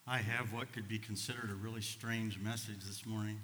I have what could be considered a really strange message this morning.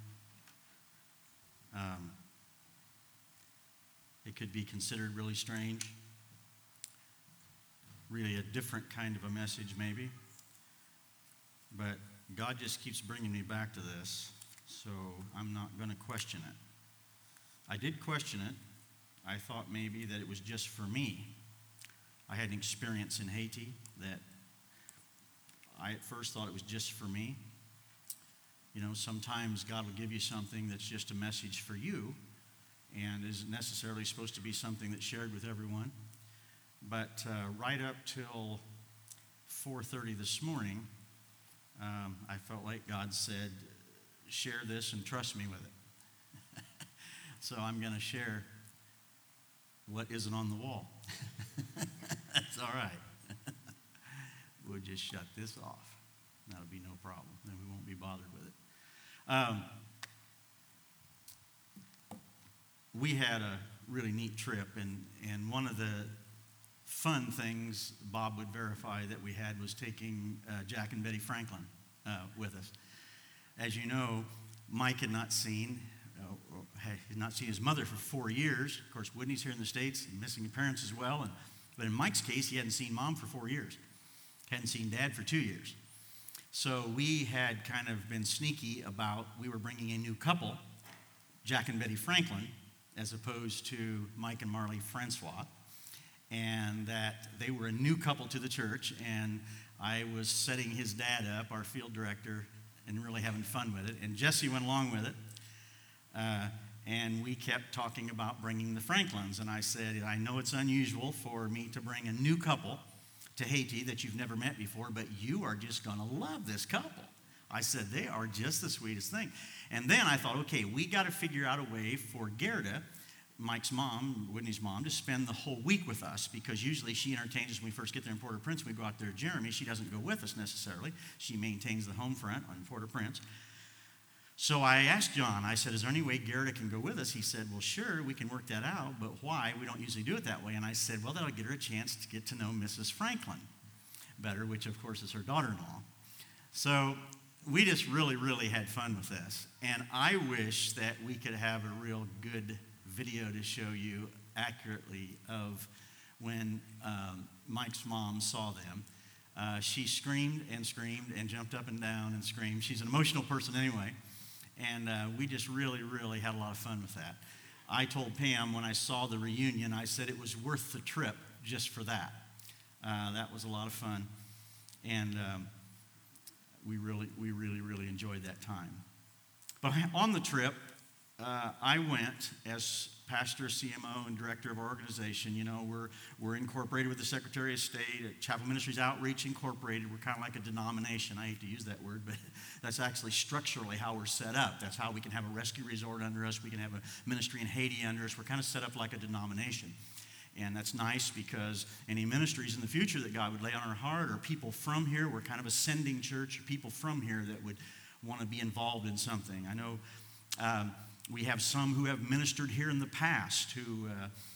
It could be considered really strange. Really a different kind of a message maybe. But God just keeps bringing me back to this, so I'm not going to question it. I did question it. I thought maybe that it was just for me. I had an experience in Haiti that I at first thought it was just for me. You know, sometimes God will give you something that's just a message for you and isn't necessarily supposed to be something that's shared with everyone. But right up till 4:30 this morning, I felt like God said, share this and trust me with it. So I'm going to share what isn't on the wall. That's all right. We'll just shut this off. That'll be no problem. Then we won't be bothered with it. We had a really neat trip, and one of the fun things Bob would verify that we had was taking Jack and Betty Franklin with us. As you know, Mike had not seen his mother for 4 years. Of course, Whitney's here in the States, missing parents as well. But in Mike's case, he hadn't seen Mom for 4 years. Hadn't seen Dad for 2 years. So we had kind of been sneaky about, we were bringing a new couple, Jack and Betty Franklin, as opposed to Mike and Marley Francois, and that they were a new couple to the church, and I was setting his dad up, our field director, and really having fun with it. And Jesse went along with it, and we kept talking about bringing the Franklins. And I said, I know it's unusual for me to bring a new couple to Haiti that you've never met before, but you are just going to love this couple. I said, they are just the sweetest thing. And then I thought, okay, we got to figure out a way for Gerda, Mike's mom, Whitney's mom, to spend the whole week with us, because usually she entertains us when we first get there in Port-au-Prince. We go out there to Jeremy. She doesn't go with us necessarily. She maintains the home front on Port-au-Prince. So I asked John, I said, is there any way Gerda can go with us? He said, well, sure, we can work that out, but why? We don't usually do it that way. And I said, well, that'll get her a chance to get to know Mrs. Franklin better, which, of course, is her daughter-in-law. So we just really, really had fun with this. And I wish that we could have a real good video to show you accurately of when Mike's mom saw them. She screamed and jumped up and down and screamed. She's an emotional person anyway. And we just really, really had a lot of fun with that. I told Pam when I saw the reunion, I said it was worth the trip just for that. That was a lot of fun. And we really enjoyed that time. But on the trip, I went as pastor, CMO, and director of our organization. You know, we're incorporated with the Secretary of State at Chapel Ministries Outreach Incorporated. We're kind of like a denomination. I hate to use that word, but that's actually structurally how we're set up. That's how we can have a rescue resort under us. We can have a ministry in Haiti under us. We're kind of set up like a denomination. And that's nice because any ministries in the future that God would lay on our heart, or people from here, we're kind of a sending church, or people from here that would want to be involved in something. I know we have some who have ministered here in the past who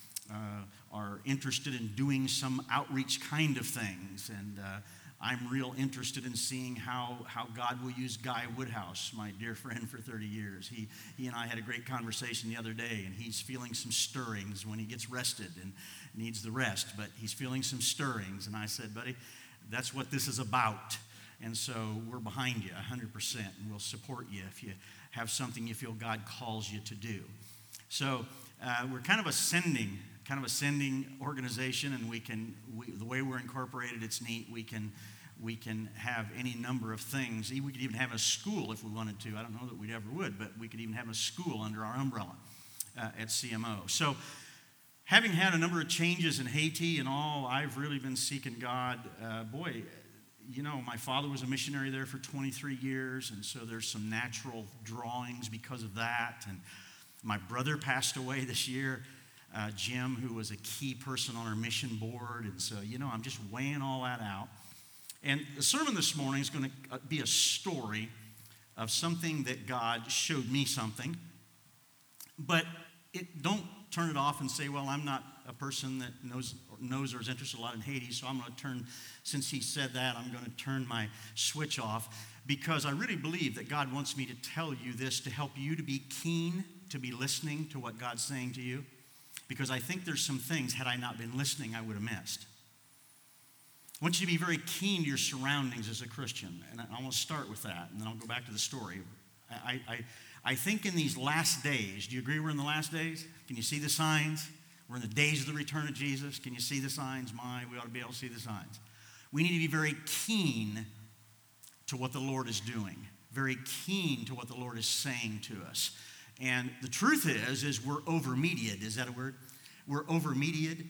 are interested in doing some outreach kind of things. And I'm real interested in seeing how God will use Guy Woodhouse, my dear friend for 30 years. He and I had a great conversation the other day, and he's feeling some stirrings when he gets rested and needs the rest. But he's feeling some stirrings. And I said, buddy, that's what this is about. And so we're behind you 100%, and we'll support you if you have something you feel God calls you to do. So we're kind of a sending organization, and the way we're incorporated, it's neat. We can have any number of things. We could even have a school if we wanted to. I don't know that we ever would, but we could even have a school under our umbrella at CMO. So having had a number of changes in Haiti and all, I've really been seeking God. You know, my father was a missionary there for 23 years, and so there's some natural drawings because of that. And my brother passed away this year, Jim, who was a key person on our mission board. And so, you know, I'm just weighing all that out. And the sermon this morning is going to be a story of something that God showed me something. But don't turn it off and say, well, I'm not a person that knows or knows or is interested a lot in Haiti, so I'm going to turn, since he said that, I'm going to turn my switch off, because I really believe that God wants me to tell you this to help you to be keen to be listening to what God's saying to you, because I think there's some things, had I not been listening, I would have missed. I want you to be very keen to your surroundings as a Christian, and I want to start with that, and then I'll go back to the story. I think in these last days, do you agree we're in the last days? Can you see the signs? We're in the days of the return of Jesus. Can you see the signs? We ought to be able to see the signs. We need to be very keen to what the Lord is doing, very keen to what the Lord is saying to us. And the truth is we're over-mediated. Is that a word? We're over-mediated,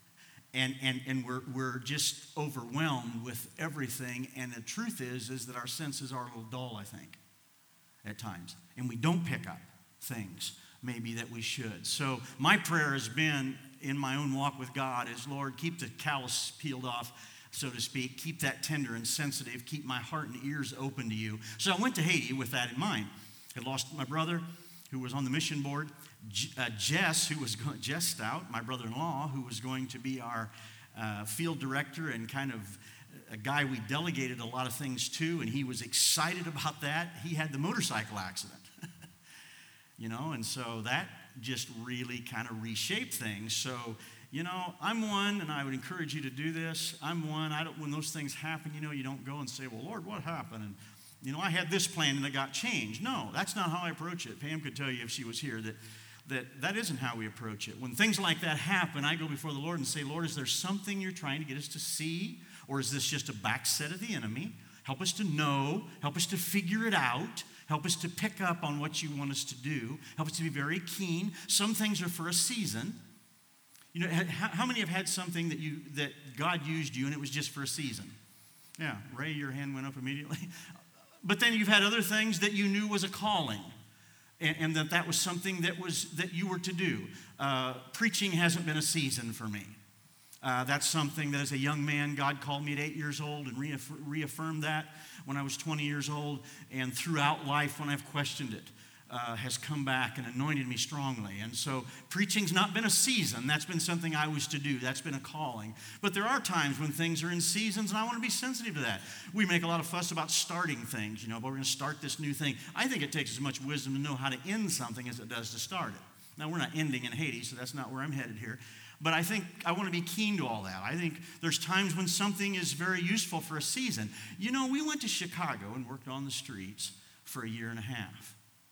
and we're just overwhelmed with everything. And the truth is that our senses are a little dull, I think, at times. And we don't pick up things maybe that we should. So my prayer has been in my own walk with God is, Lord, keep the callus peeled off, so to speak. Keep that tender and sensitive. Keep my heart and ears open to you. So I went to Haiti with that in mind. I lost my brother, who was on the mission board. Jess Stout, my brother-in-law, who was going to be our field director and kind of a guy we delegated a lot of things to, and he was excited about that. He had the motorcycle accident, and so that just really kind of reshaped things. So, I'm one, and I would encourage you to do this. I'm one. When those things happen, you don't go and say, well, Lord, what happened? And, I had this plan and it got changed. No, that's not how I approach it. Pam could tell you if she was here that isn't how we approach it. When things like that happen, I go before the Lord and say, Lord, is there something you're trying to get us to see? Or is this just a backset of the enemy? Help us to know. Help us to figure it out. Help us to pick up on what you want us to do. Help us to be very keen. Some things are for a season. How many have had something that God used you and it was just for a season? Yeah, Ray, your hand went up immediately. But then you've had other things that you knew was a calling, and that was something that you were to do. Preaching hasn't been a season for me. That's something that as a young man, God called me at 8 years old and reaffirmed that when I was 20 years old. And throughout life, when I've questioned it, has come back and anointed me strongly. And so preaching's not been a season. That's been something I was to do. That's been a calling. But there are times when things are in seasons, and I want to be sensitive to that. We make a lot of fuss about starting things, but we're going to start this new thing. I think it takes as much wisdom to know how to end something as it does to start it. Now, we're not ending in Haiti, so that's not where I'm headed here. But I think I want to be keen to all that. I think there's times when something is very useful for a season. We went to Chicago and worked on the streets for a year and a half.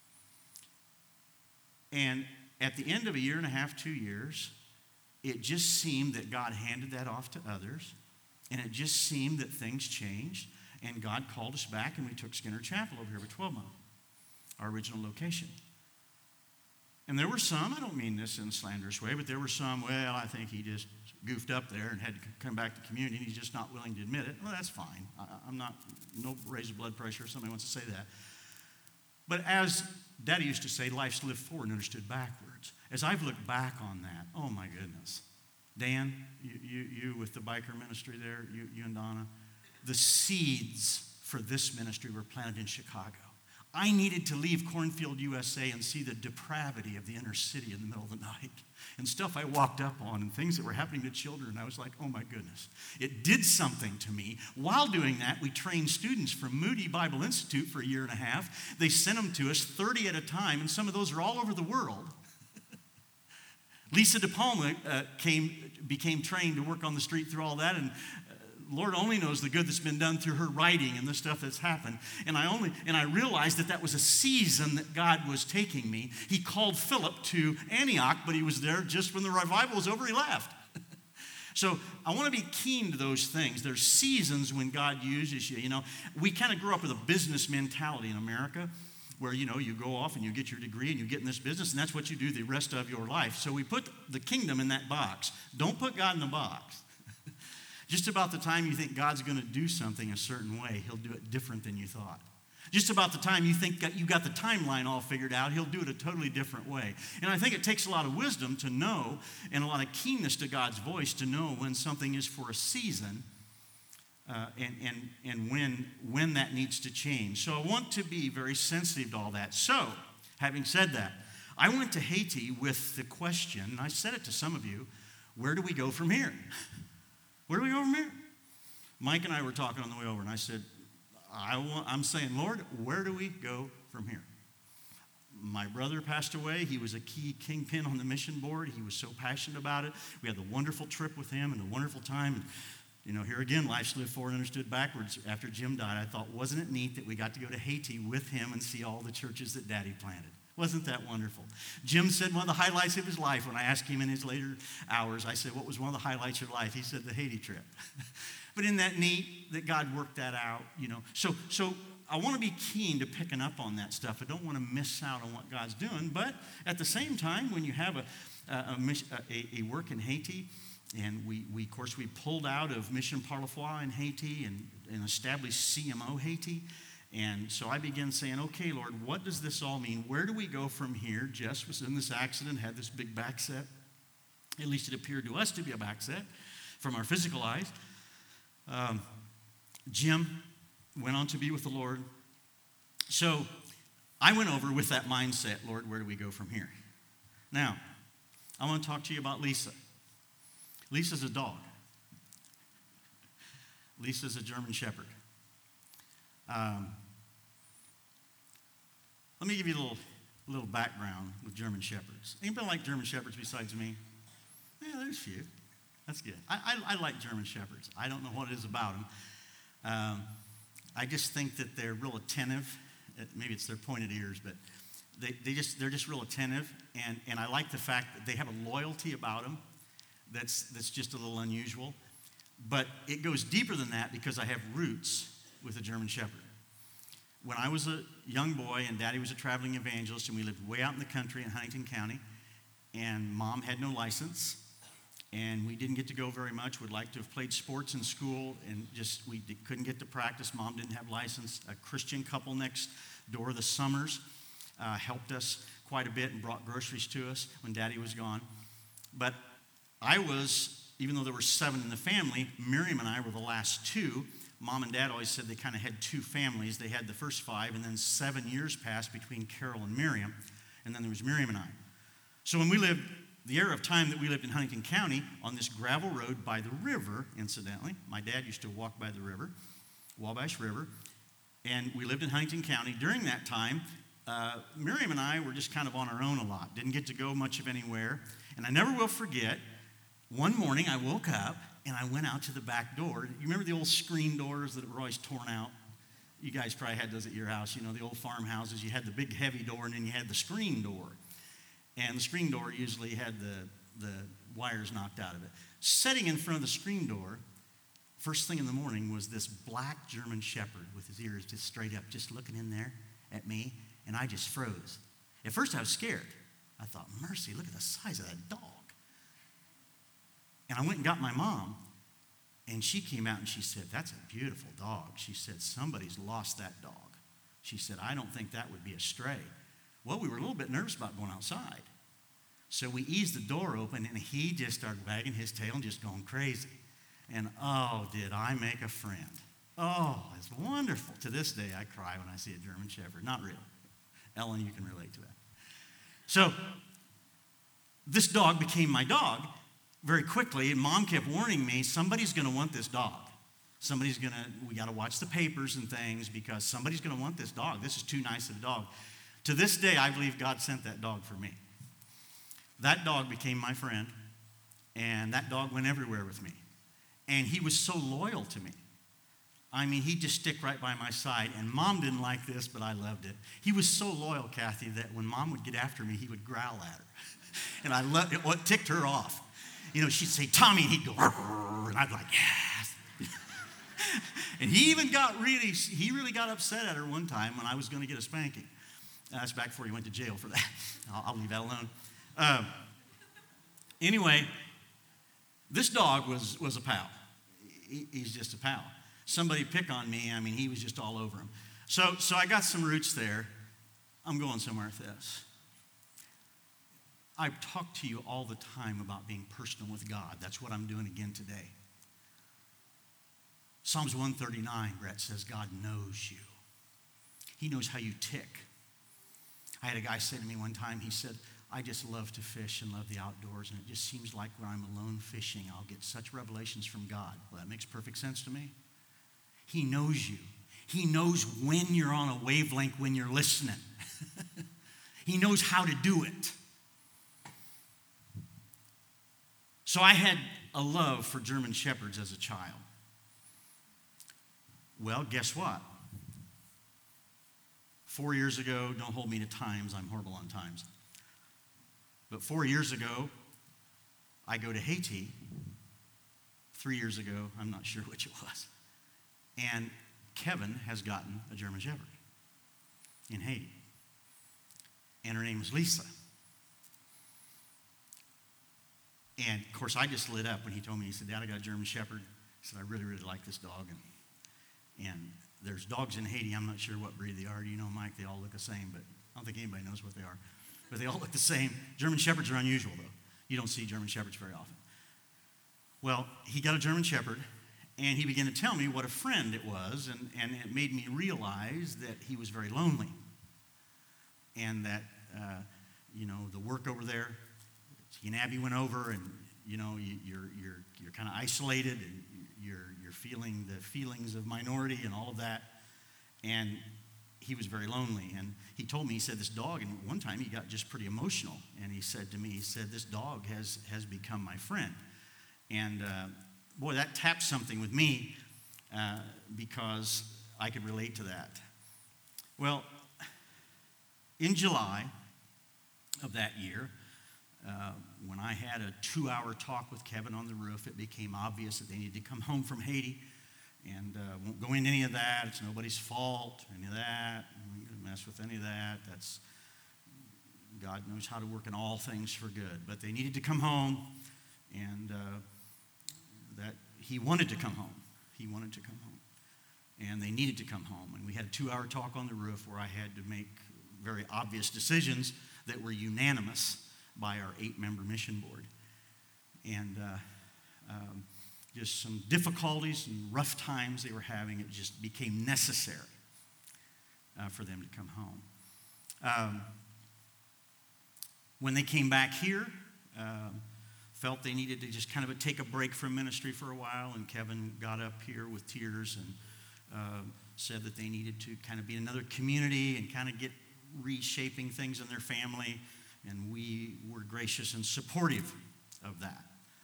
And at the end of a year and a half, 2 years, it just seemed that God handed that off to others. And it just seemed that things changed. And God called us back, and we took Skinner Chapel over here for 12 months, our original location. And there were some, I don't mean this in a slanderous way, but there were some, well, I think he just goofed up there and had to come back to community, and he's just not willing to admit it. Well, that's fine. I'm not, no raise of blood pressure if somebody wants to say that. But as Daddy used to say, life's lived forward and understood backwards. As I've looked back on that, oh my goodness. Dan, you with the biker ministry there, you and Donna, the seeds for this ministry were planted in Chicago. I needed to leave Cornfield, USA and see the depravity of the inner city in the middle of the night and stuff I walked up on and things that were happening to children. I was like, oh my goodness. It did something to me. While doing that, we trained students from Moody Bible Institute for a year and a half. They sent them to us 30 at a time, and some of those are all over the world. Lisa DePalma became trained to work on the street through all that, and Lord only knows the good that's been done through her writing and the stuff that's happened. And I realized that was a season that God was taking me. He called Philip to Antioch, but he was there just when the revival was over, he left. So I want to be keen to those things. There's seasons when God uses you. We kind of grew up with a business mentality in America where, you go off and you get your degree and you get in this business, and that's what you do the rest of your life. So we put the kingdom in that box. Don't put God in the box. Just about the time you think God's going to do something a certain way, he'll do it different than you thought. Just about the time you think you got the timeline all figured out, he'll do it a totally different way. And I think it takes a lot of wisdom to know, and a lot of keenness to God's voice to know when something is for a season and when that needs to change. So I want to be very sensitive to all that. So, having said that, I went to Haiti with the question, and I said it to some of you, where do we go from here? Where do we go from here? Mike and I were talking on the way over, and I said, I'm saying, Lord, where do we go from here? My brother passed away. He was a key kingpin on the mission board. He was so passionate about it. We had a wonderful trip with him and a wonderful time. And, here again, life's lived forward and understood backwards. After Jim died, I thought, wasn't it neat that we got to go to Haiti with him and see all the churches that Daddy planted? Wasn't that wonderful? Jim said one of the highlights of his life, when I asked him in his later hours, I said, what was one of the highlights of your life? He said, the Haiti trip. But isn't that neat that God worked that out, So I want to be keen to picking up on that stuff. I don't want to miss out on what God's doing. But at the same time, when you have a work in Haiti, and we pulled out of Mission Par La Foi in Haiti and established CMO Haiti. And so I began saying, okay, Lord, what does this all mean? Where do we go from here? Jess was in this accident, had this big back set. At least it appeared to us to be a back set from our physical eyes. Jim went on to be with the Lord. So I went over with that mindset, Lord, where do we go from here? Now, I want to talk to you about Lisa. Lisa's a dog. Lisa's a German Shepherd. Let me give you a little background with German Shepherds. Anybody like German Shepherds besides me? Yeah, there's a few. That's good. I like German Shepherds. I don't know what it is about them. I just think that they're real attentive. Maybe it's their pointed ears, but they're just real attentive. And I like the fact that they have a loyalty about them that's just a little unusual. But it goes deeper than that because I have roots with a German Shepherd. When I was a young boy and Daddy was a traveling evangelist and we lived way out in the country in Huntington County, and Mom had no license, and we didn't get to go very much. Would like to have played sports in school, and we couldn't get to practice. Mom didn't have license. A Christian couple next door, the Summers, helped us quite a bit and brought groceries to us when Daddy was gone. But even though there were 7 in the family, Miriam and I were the last 2. Mom and Dad always said they kind of had 2 families. They had the first 5, and then 7 years passed between Carol and Miriam, and then there was Miriam and I. So when we lived, the era of time that we lived in Huntington County, on this gravel road by the river, incidentally, my dad used to walk by the river, Wabash River, and we lived in Huntington County. During that time, Miriam and I were just kind of on our own a lot, didn't get to go much of anywhere, and I never will forget, one morning I woke up, and I went out to the back door. You remember the old screen doors that were always torn out? You guys probably had those at your house. The old farmhouses. You had the big heavy door, and then you had the screen door. And the screen door usually had the wires knocked out of it. Sitting in front of the screen door, first thing in the morning, was this black German Shepherd with his ears just straight up, just looking in there at me, and I just froze. At first I was scared. I thought, mercy, look at the size of that dog. And I went and got my mom, and she came out and she said, that's a beautiful dog. She said, somebody's lost that dog. She said, I don't think that would be a stray. Well, we were a little bit nervous about going outside. So we eased the door open, and he just started wagging his tail and just going crazy. And oh, did I make a friend. Oh, it's wonderful. To this day, I cry when I see a German Shepherd. Not really. Ellen, you can relate to that. So this dog became my dog very quickly, and Mom kept warning me, somebody's going to want this dog. We got to watch the papers and things because somebody's going to want this dog. This is too nice of a dog. To this day, I believe God sent that dog for me. That dog became my friend, and that dog went everywhere with me. And he was so loyal to me. I mean, he'd just stick right by my side, and Mom didn't like this, but I loved it. He was so loyal, Kathy, that when Mom would get after me, he would growl at her. And I loved it. What ticked her off? She'd say, Tommy, and he'd go, and I'd be like, yes. And he really got upset at her one time when I was going to get a spanking. That's back before he went to jail for that. I'll leave that alone. Anyway, this dog was a pal. He's just a pal. Somebody pick on me, he was just all over him. So I got some roots there. I'm going somewhere with this. I've talked to you all the time about being personal with God. That's what I'm doing again today. Psalms 139, Brett says, God knows you. He knows how you tick. I had a guy say to me one time, he said, I just love to fish and love the outdoors, and it just seems like when I'm alone fishing, I'll get such revelations from God. Well, that makes perfect sense to me. He knows you. He knows when you're on a wavelength, when you're listening. He knows how to do it. So I had a love for German Shepherds as a child. Well, guess what? 4 years ago, don't hold me to times, I'm horrible on times. But 4 years ago, I go to Haiti. 3 years ago, I'm not sure which it was. And Kevin has gotten a German Shepherd in Haiti. And her name is Lisa. And, of course, I just lit up when he told me. He said, Dad, I got a German Shepherd. I said, I really, really like this dog. And there's dogs in Haiti. I'm not sure what breed they are. You know, Mike, they all look the same, but I don't think anybody knows what they are. But they all look the same. German Shepherds are unusual, though. You don't see German Shepherds very often. Well, he got a German Shepherd, and he began to tell me what a friend it was, and it made me realize that he was very lonely. And that, the work over there, he and Abby went over, and, you're kind of isolated, and you're feeling the feelings of minority and all of that. And he was very lonely. And he told me, he said, this dog, and one time he got just pretty emotional. And he said to me, this dog has become my friend. And boy, that tapped something with me because I could relate to that. Well, in July of that year, when I had a 2-hour talk with Kevin on the roof, it became obvious that they needed to come home from Haiti. And won't go into any of that. It's nobody's fault, any of that. I'm not going to mess with any of that. That's God knows how to work in all things for good. But they needed to come home, and that he wanted to come home. He wanted to come home. And they needed to come home. And we had a 2-hour talk on the roof where I had to make very obvious decisions that were unanimous by our 8-member mission board. And just some difficulties and rough times they were having, it just became necessary for them to come home. When they came back here, felt they needed to just kind of take a break from ministry for a while, and Kevin got up here with tears and said that they needed to kind of be in another community and kind of get reshaping things in their family, and we were gracious and supportive of that.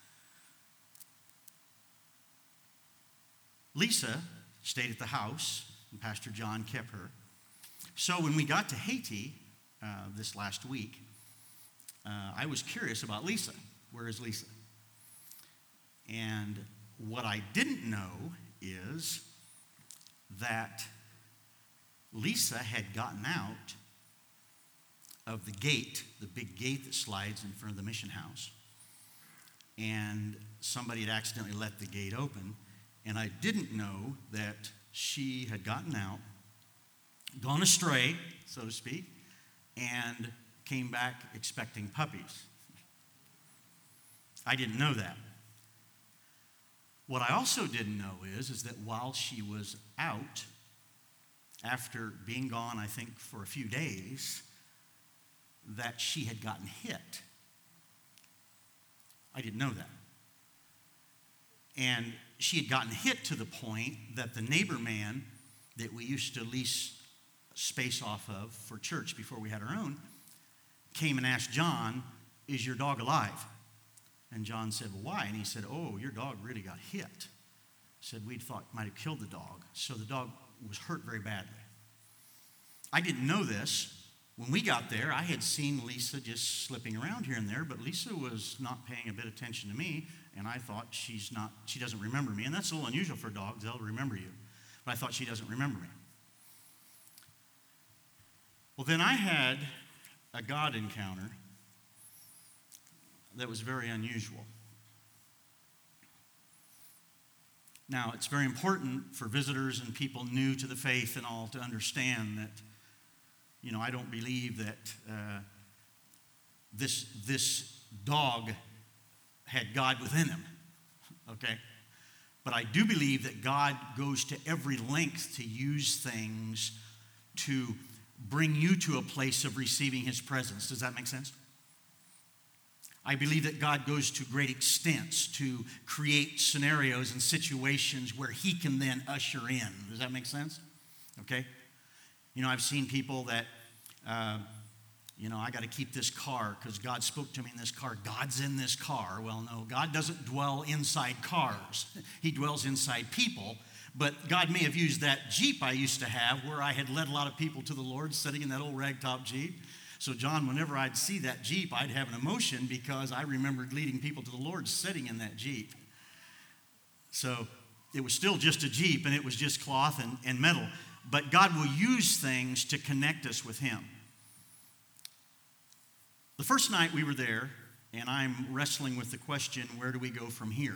Lisa stayed at the house, and Pastor John kept her. So when we got to Haiti this last week, I was curious about Lisa. Where is Lisa? And what I didn't know is that Lisa had gotten out of the gate, the big gate that slides in front of the mission house. And somebody had accidentally let the gate open. And I didn't know that she had gotten out, gone astray, so to speak, and came back expecting puppies. I didn't know that. What I also didn't know is that while she was out, after being gone, I think, for a few days, that she had gotten hit. I didn't know that. And she had gotten hit to the point that the neighbor man that we used to lease space off of for church before we had our own came and asked John, is your dog alive? And John said, well, why? And he said, oh, your dog really got hit. Said we thought might have killed the dog. So the dog was hurt very badly. I didn't know this. When we got there, I had seen Lisa just slipping around here and there, but Lisa was not paying a bit of attention to me, and I thought she doesn't remember me. And that's a little unusual for dogs. They'll remember you. But I thought she doesn't remember me. Well, then I had a God encounter that was very unusual. Now, it's very important for visitors and people new to the faith and all to understand that, I don't believe that this dog had God within him, okay? But I do believe that God goes to every length to use things to bring you to a place of receiving his presence. Does that make sense? I believe that God goes to great extents to create scenarios and situations where he can then usher in. Does that make sense? Okay? You know, I've seen people that, I got to keep this car because God spoke to me in this car. God's in this car. Well, no, God doesn't dwell inside cars. He dwells inside people. But God may have used that Jeep I used to have where I had led a lot of people to the Lord sitting in that old ragtop Jeep. So, John, whenever I'd see that Jeep, I'd have an emotion because I remembered leading people to the Lord sitting in that Jeep. So, it was still just a Jeep, and it was just cloth and metal. But God will use things to connect us with him. The first night we were there, and I'm wrestling with the question, where do we go from here?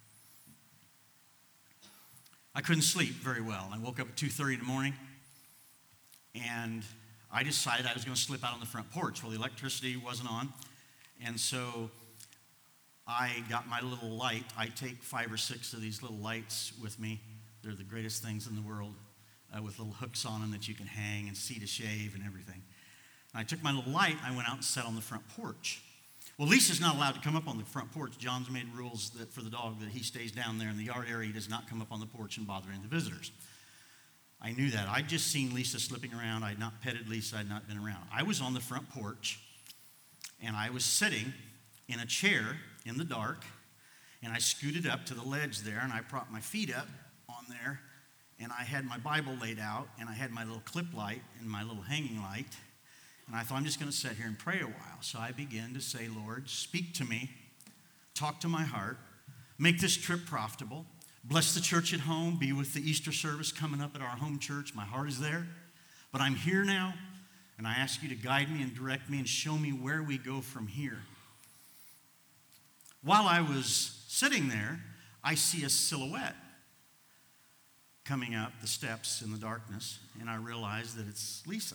I couldn't sleep very well. I woke up at 2:30 in the morning, and I decided I was going to slip out on the front porch. Well, the electricity wasn't on, and so I got my little light. I take 5 or 6 of these little lights with me. They're the greatest things in the world, with little hooks on them that you can hang and see to shave and everything. And I took my little light, I went out and sat on the front porch. Well, Lisa's not allowed to come up on the front porch. John's made rules that for the dog that he stays down there in the yard area. He does not come up on the porch and bother any of the visitors. I knew that. I'd just seen Lisa slipping around. I'd not petted Lisa. I'd not been around. I was on the front porch, and I was sitting in a chair in the dark, and I scooted up to the ledge there, and I propped my feet up on there, and I had my Bible laid out, and I had my little clip light and my little hanging light, and I thought, I'm just going to sit here and pray a while. So I began to say, Lord, speak to me, talk to my heart, make this trip profitable. Bless the church at home. Be with the Easter service coming up at our home church. My heart is there. But I'm here now, and I ask you to guide me and direct me and show me where we go from here. While I was sitting there, I see a silhouette coming up the steps in the darkness, and I realize that it's Lisa.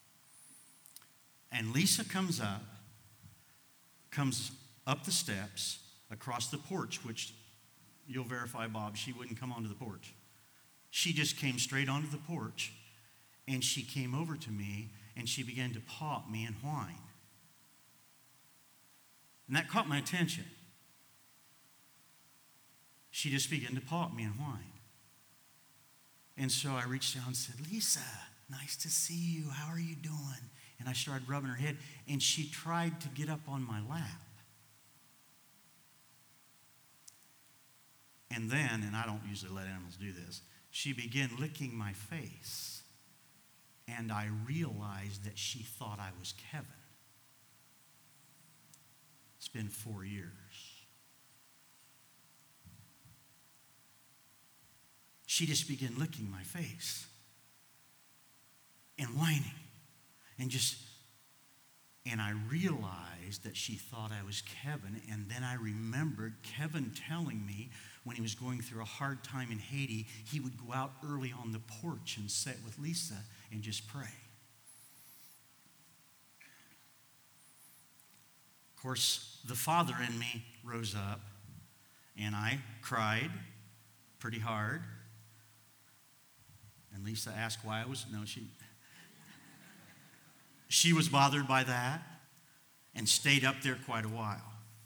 And Lisa comes up the steps, across the porch, which you'll verify, Bob, she wouldn't come onto the porch. She just came straight onto the porch, and she came over to me, and she began to paw at me and whine. And that caught my attention. She just began to paw at me and whine. And so I reached down and said, Lisa, nice to see you. How are you doing? And I started rubbing her head, and she tried to get up on my lap. And then, and I don't usually let animals do this, she began licking my face, and I realized that she thought I was Kevin. It's been 4 years. She just began licking my face and whining. And I realized that she thought I was Kevin, and then I remembered Kevin telling me when he was going through a hard time in Haiti, he would go out early on the porch and sit with Lisa and just pray. Of course, the father in me rose up, and I cried pretty hard. And Lisa asked why I was, she was bothered by that and stayed up there quite a while.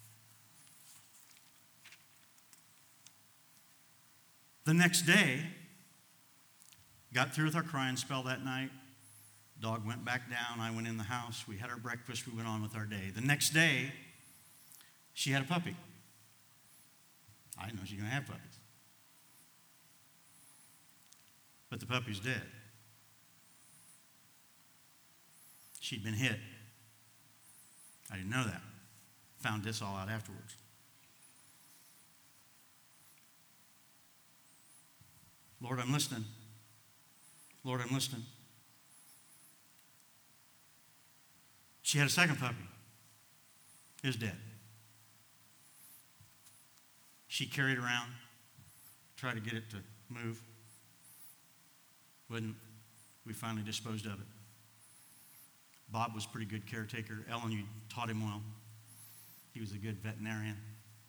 The next day, got through with our crying spell that night. Dog went back down. I went in the house. We had our breakfast. We went on with our day. The next day, she had a puppy. I didn't know she was going to have puppies. But the puppy's dead. She'd been hit. I didn't know that. Found this all out afterwards. Lord, I'm listening. Lord, I'm listening. She had a second puppy. It was dead. She carried around, tried to get it to move. Wouldn't. We finally disposed of it. Bob was a pretty good caretaker. Ellen, you taught him well. He was a good veterinarian.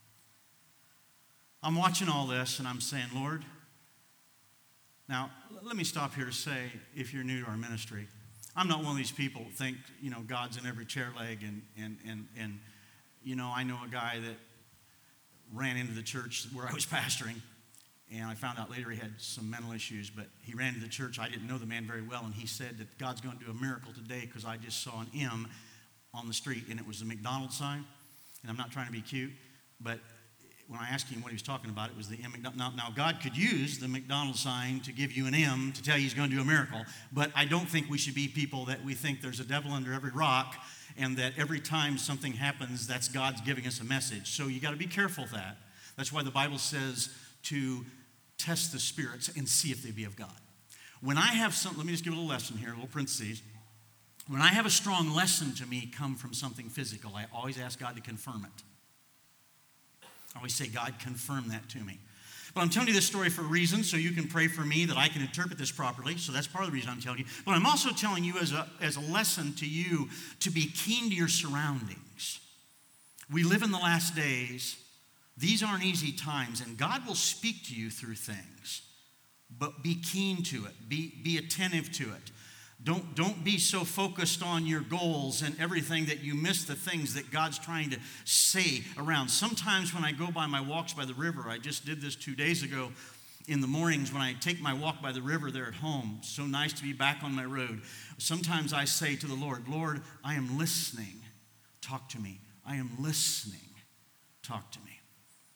I'm watching all this and I'm saying, Lord, now let me stop here to say, if you're new to our ministry, I'm not one of these people who think, God's in every chair leg and I know a guy that ran into the church where I was pastoring, and I found out later he had some mental issues, but he ran into the church. I didn't know the man very well, and he said that God's going to do a miracle today because I just saw an M on the street, and it was the McDonald's sign. And I'm not trying to be cute, but when I asked him what he was talking about, it was the M. Now, God could use the McDonald's sign to give you an M to tell you he's going to do a miracle, but I don't think we should be people that we think there's a devil under every rock and that every time something happens, that's God's giving us a message. So you got to be careful of that. That's why the Bible says to test the spirits and see if they be of God. When I have let me just give a little lesson here, a little parentheses. When I have a strong lesson to me come from something physical, I always ask God to confirm it. I always say, God, confirm that to me. But I'm telling you this story for a reason, so you can pray for me that I can interpret this properly. So that's part of the reason I'm telling you. But I'm also telling you as a lesson to you to be keen to your surroundings. We live in the last days. These aren't easy times, and God will speak to you through things. But be keen to it. Be attentive to it. Don't be so focused on your goals and everything that you miss the things that God's trying to say around. Sometimes when I go by my walks by the river, I just did this 2 days ago in the mornings when I take my walk by the river there at home. So nice to be back on my road. Sometimes I say to the Lord, Lord, I am listening. Talk to me. I am listening. Talk to me.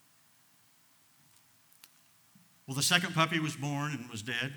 Well, the second puppy was born and was dead.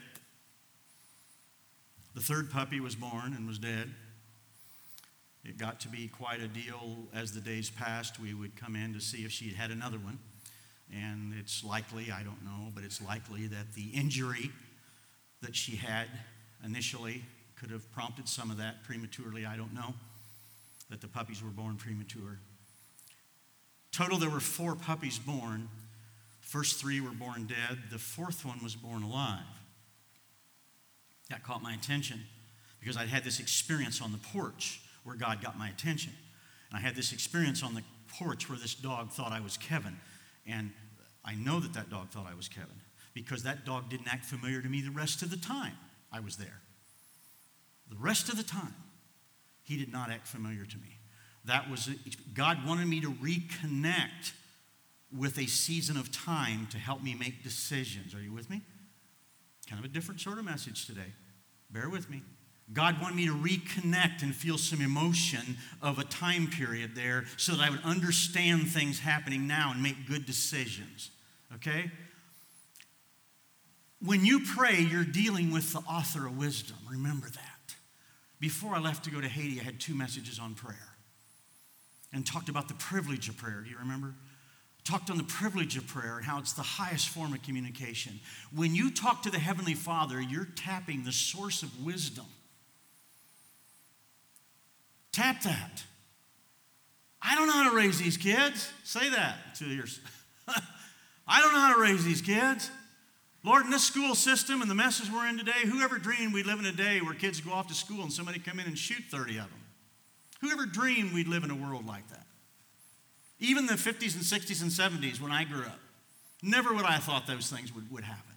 The third puppy was born and was dead. It got to be quite a deal as the days passed. We would come in to see if she had another one. And it's likely, I don't know, but it's likely that the injury that she had initially could have prompted some of that prematurely. I don't know, that the puppies were born premature. Total, there were 4 puppies born. First 3 were born dead. The 4th one was born alive. That caught my attention because I'd had this experience on the porch where God got my attention. And I had this experience on the porch where this dog thought I was Kevin. And I know that that dog thought I was Kevin because that dog didn't act familiar to me the rest of the time I was there. The rest of the time, he did not act familiar to me. God wanted me to reconnect with a season of time to help me make decisions. Are you with me? Kind of a different sort of message today. Bear with me. God wanted me to reconnect and feel some emotion of a time period there so that I would understand things happening now and make good decisions. Okay? When you pray, you're dealing with the author of wisdom. Remember that. Before I left to go to Haiti, I had 2 messages on prayer and talked about the privilege of prayer. Do you remember? Talked on the privilege of prayer and how it's the highest form of communication. When you talk to the Heavenly Father, you're tapping the source of wisdom. Tap that. I don't know how to raise these kids. Say that to yours. I don't know how to raise these kids. Lord, in this school system and the messes we're in today, whoever dreamed we'd live in a day where kids go off to school and somebody come in and shoot 30 of them? Whoever dreamed we'd live in a world like that? Even the 50s and 60s and 70s when I grew up, never would I have thought those things would happen.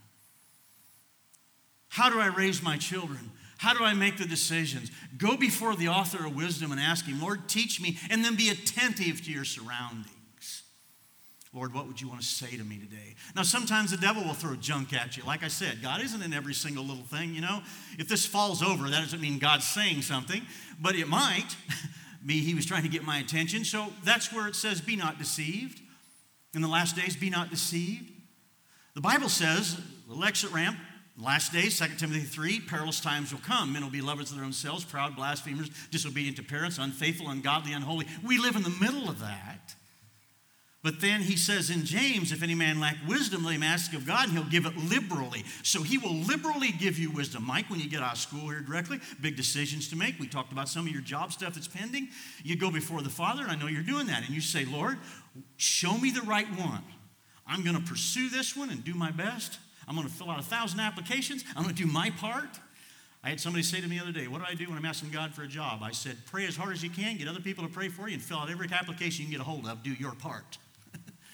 How do I raise my children? How do I make the decisions? Go before the author of wisdom and ask him, Lord, teach me, and then be attentive to your surroundings. Lord, what would you want to say to me today? Now, sometimes the devil will throw junk at you. Like I said, God isn't in every single little thing, you know. If this falls over, that doesn't mean God's saying something, but it might. He was trying to get my attention. So that's where it says, be not deceived. In the last days, be not deceived. The Bible says, the exit ramp, last days, 2 Timothy 3, perilous times will come. Men will be lovers of their own selves, proud, blasphemers, disobedient to parents, unfaithful, ungodly, unholy. We live in the middle of that. But then he says in James, if any man lack wisdom, let him ask of God, and he'll give it liberally. So he will liberally give you wisdom. Mike, when you get out of school here directly, big decisions to make. We talked about some of your job stuff that's pending. You go before the Father, and I know you're doing that. And you say, Lord, show me the right one. I'm going to pursue this one and do my best. I'm going to fill out 1,000 applications. I'm going to do my part. I had somebody say to me the other day, what do I do when I'm asking God for a job? I said, pray as hard as you can, get other people to pray for you, and fill out every application you can get a hold of. Do your part.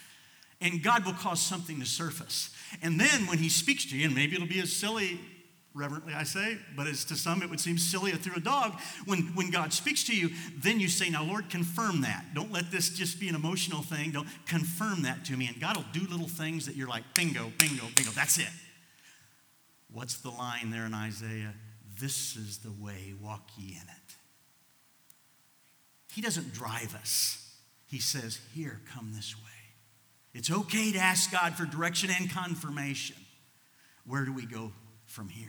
And God will cause something to surface. And then when he speaks to you, and maybe it'll be a silly reverently I say, but as to some it would seem silly through a dog. When God speaks to you, then you say, now Lord, confirm that. Don't let this just be an emotional thing. Don't confirm that to me. And God will do little things that you're like, bingo, bingo, bingo, that's it. What's the line there in Isaiah? This is the way, walk ye in it. He doesn't drive us. He says, here, come this way. It's okay to ask God for direction and confirmation. Where do we go from here?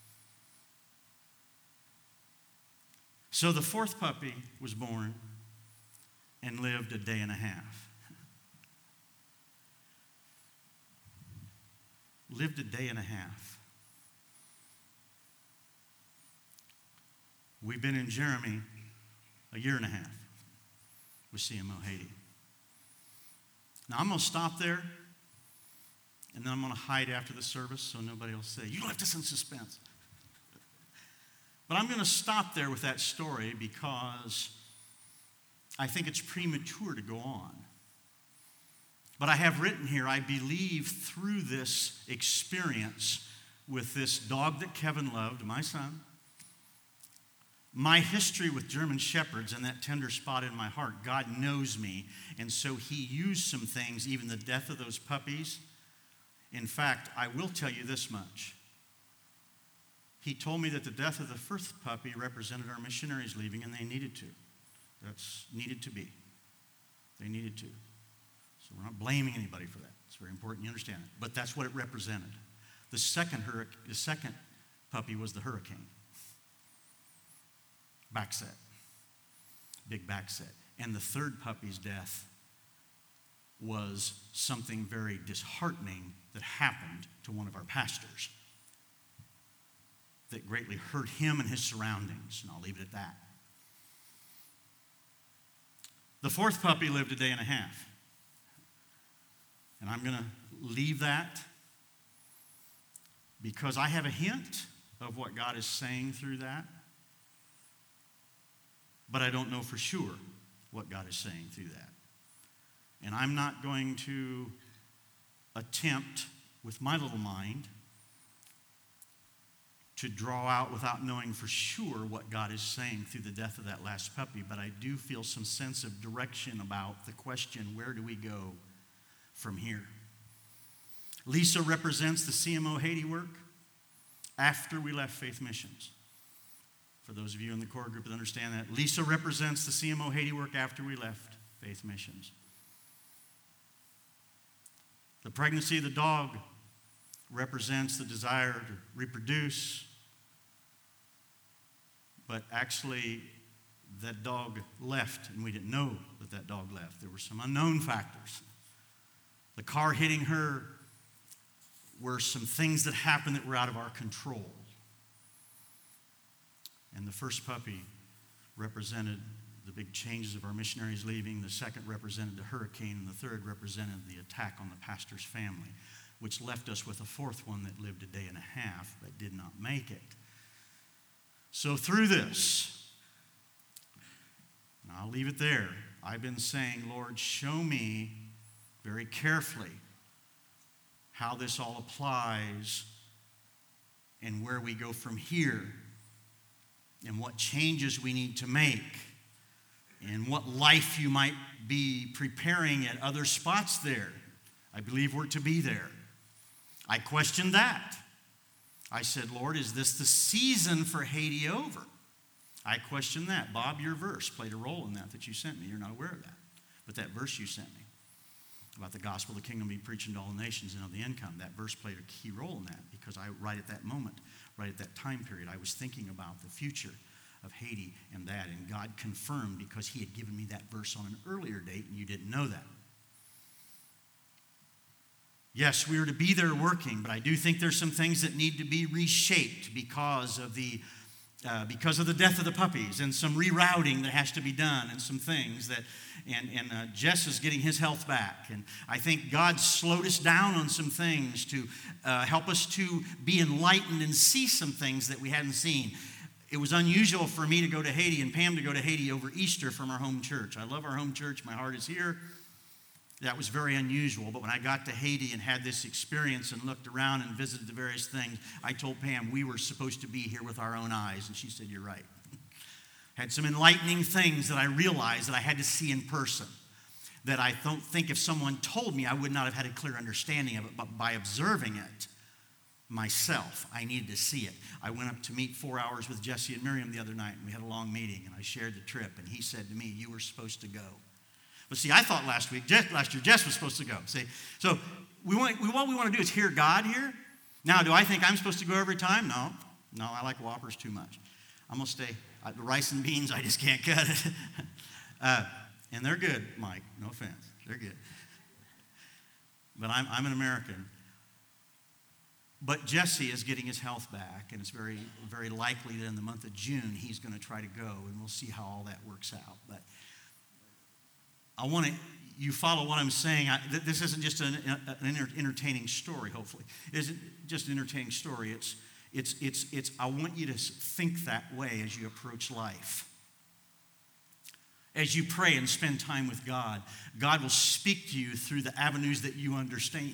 So the fourth puppy was born and lived a day and a half. Lived a day and a half. We've been in Jeremy a year and a half with CMO Haiti. Now I'm going to stop there, and then I'm going to hide after the service so nobody will say, you left us in suspense. But I'm going to stop there with that story because I think it's premature to go on. But I have written here, I believe through this experience with this dog that Kevin loved, my son, my history with German Shepherds and that tender spot in my heart, God knows me. And so he used some things, even the death of those puppies. In fact, I will tell you this much. He told me that the death of the first puppy represented our missionaries leaving, and they needed to. That's needed to be. They needed to. So we're not blaming anybody for that. It's very important you understand it. But that's what it represented. The second puppy was the hurricane. Backset. Big backset. And the third puppy's death was something very disheartening that happened to one of our pastors that greatly hurt him and his surroundings, and I'll leave it at that. The fourth puppy lived a day and a half. And I'm going to leave that because I have a hint of what God is saying through that, but I don't know for sure what God is saying through that. And I'm not going to attempt with my little mind to draw out without knowing for sure what God is saying through the death of that last puppy, but I do feel some sense of direction about the question, where do we go from here? Lisa represents the CMO Haiti work after we left Faith Missions. For those of you in the core group that understand that, Lisa represents the CMO Haiti work after we left Faith Missions. The pregnancy of the dog represents the desire to reproduce, but actually that dog left, and we didn't know that that dog left. There were some unknown factors. The car hitting her were some things that happened that were out of our control. And the first puppy represented the big changes of our missionaries leaving. The second represented the hurricane, and the third represented the attack on the pastor's family, which left us with a fourth one that lived a day and a half but did not make it. So through this, and I'll leave it there, I've been saying, Lord, show me very carefully how this all applies and where we go from here and what changes we need to make and what life you might be preparing at other spots there. I believe we're to be there. I questioned that. I said, Lord, is this the season for Haiti over? I questioned that. Bob, your verse played a role in that you sent me. You're not aware of that. But that verse you sent me about the gospel of the kingdom be preached to all nations and of the end come, that verse played a key role in that because right at that moment, right at that time period, I was thinking about the future of Haiti and that, and God confirmed because he had given me that verse on an earlier date and you didn't know that. Yes, we are to be there working, but I do think there's some things that need to be reshaped because of the death of the puppies and some rerouting that has to be done and some things that, and Jess is getting his health back. And I think God slowed us down on some things to help us to be enlightened and see some things that we hadn't seen. It was unusual for me to go to Haiti and Pam to go to Haiti over Easter from our home church. I love our home church. My heart is here. That was very unusual, but when I got to Haiti and had this experience and looked around and visited the various things, I told Pam we were supposed to be here with our own eyes, and she said, "You're right." Had some enlightening things that I realized that I had to see in person, that I don't think if someone told me I would not have had a clear understanding of it, but by observing it myself, I needed to see it. I went up to meet 4 hours with Jesse and Miriam the other night, and we had a long meeting, and I shared the trip, and he said to me, "You were supposed to go." But see, I thought last year, Jess was supposed to go. See, so what we want to do is hear God here. Now, do I think I'm supposed to go every time? No, I like Whoppers too much. I'm going to stay. The rice and beans, I just can't cut it. And they're good, Mike. No offense. They're good. But I'm an American. But Jesse is getting his health back, and it's very, very likely that in the month of June he's going to try to go, and we'll see how all that works out. But I want you follow what I'm saying. This isn't just an entertaining story, hopefully. It isn't just an entertaining story. It's I want you to think that way as you approach life. As you pray and spend time with God, God will speak to you through the avenues that you understand.